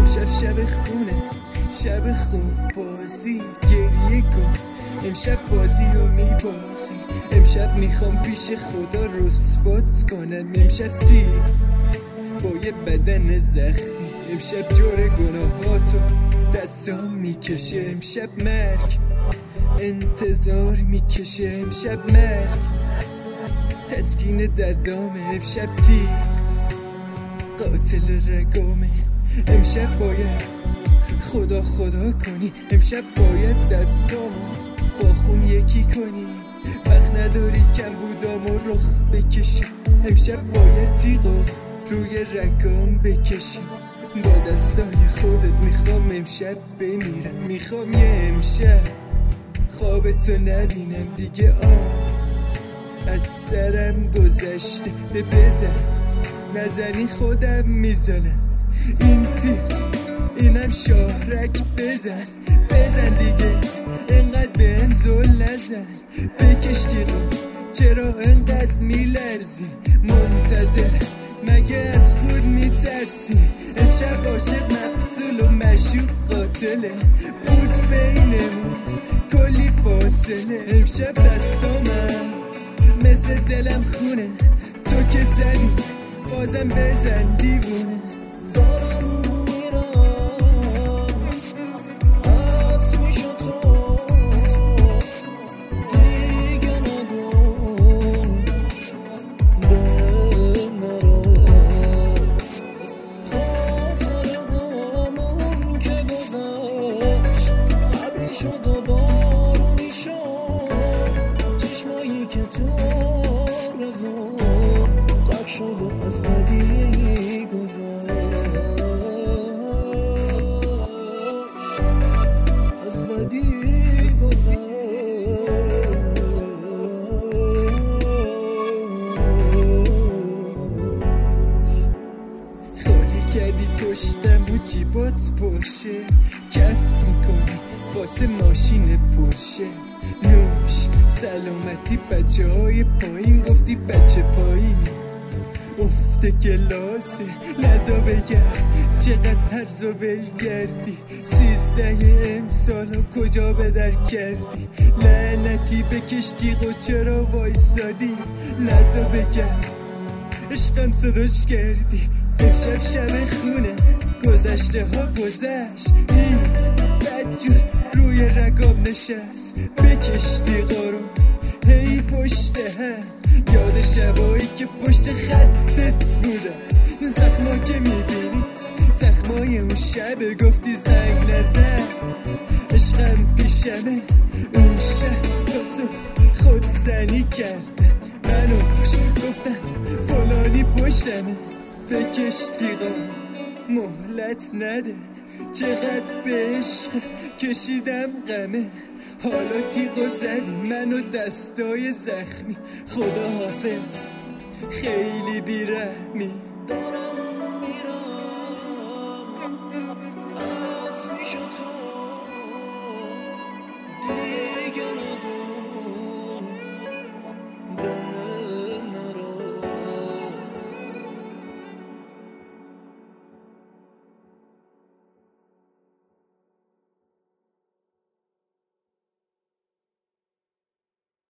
امشب شب خونه، شب خون بازی، گریه کن امشب بازی رو میبازی. امشب میخوام پیش خدا رسوات کنم. امشب تیر با یه بدن زخمی، امشب جور گناهاتو دستام میکشه. امشب مرگ انتظار میکشه، امشب مرگ تسکین دردامه. امشب تیر قاتل رگامه. امشب باید خدا خدا کنی، امشب باید دستامو با خون یکی کنی. وقت نداری کم بودامو رخ بکشی. امشب باید تیغو روی رگام بکشی. با دستای خودت میخوام امشب بمیرم. میخوام یه امشب خوابتو نبینم دیگه. از سرم گذشته ده بزن، نزنی خودم میزنم. این تیر اینم شاهرک بزن، بزن دیگه انقدر بهم زل نزن. بکش تیغو چرا انقدر میلرزی؟ منتظر مگه از خود میترسی؟ امشب عاشق مقتول و مشوق قاتله. بود بینمون کلی فاصله. امشب دستامم مثل دلم خونه، تو که زدی بازم بزن دیوونه. دارم میرم از پیش تو دیگه نگو به مرا. خاطر همون که گذشت ابری شد و بارونی شد. چشمایی که تو رزو تک شد و از بدی گذشت، از بدی گذشت. خالی کردی پشتم و جیبات پرشه، کف میکنی واسه ماشین پرشه. نوش سلامتی بچه های پایین، گفتی بچه پایینی افته کلاسه. لذا بگرد چقدر هرز و ول کردی. 13 امسالو کجا به در کردی؟ لعنتی بکش تیغو چرا وایسادی؟ لذا بگرد عشقم صداش کردی. امشب شب خونه، گذشته ها گذشت. بدجور روی رگام نشست. بکش تیغا رو هی پشت هم، یاد شبایی که پشت خطت بودن. زخما که میبینی زخمای اون شب گفتی زنگ نزن. عشقم پیشمه اون شب تاسو خود زنی کرده. منو خوش گفتن فلانی پشتمه. بکش تیغا مهلت نده، چقدر به عشق کشیدم غمه. حالا تیغو زدی منو دستای زخمی. خدا حافظ خیلی بیرحمی. دارم میرم از پیش تو